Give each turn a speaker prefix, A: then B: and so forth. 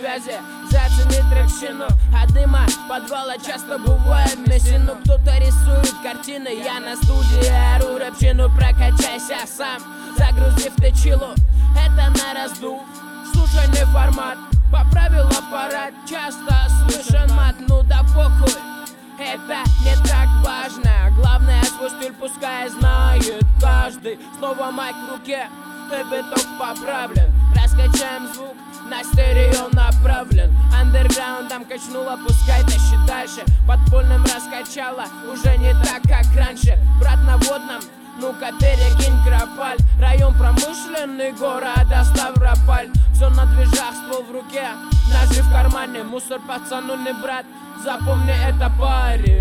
A: связи, заценить трекщину. От дыма подвала часто бывает мессину. Кто-то рисует картины, я на студии ору рэпчину. Прокачайся сам, загрузив течилу. Это на раздув, слушай не формат. Поправил аппарат, часто слышен мат. Ну да похуй, это не так важно. Главное свой стиль пускай знает каждый. Снова майк в руке, и биток поправлен. Раскачаем звук, на стерео направлен. Андерграундом качнула, пускай тащит дальше. Подпольным раскачала, уже не так, как раньше. Брат на водном, ну-ка перекинь кропаль. Район промышленный, города Ставрополь. Все на движах, ствол в руке, ножи в кармане. Мусор пацану не брат, запомни это парень.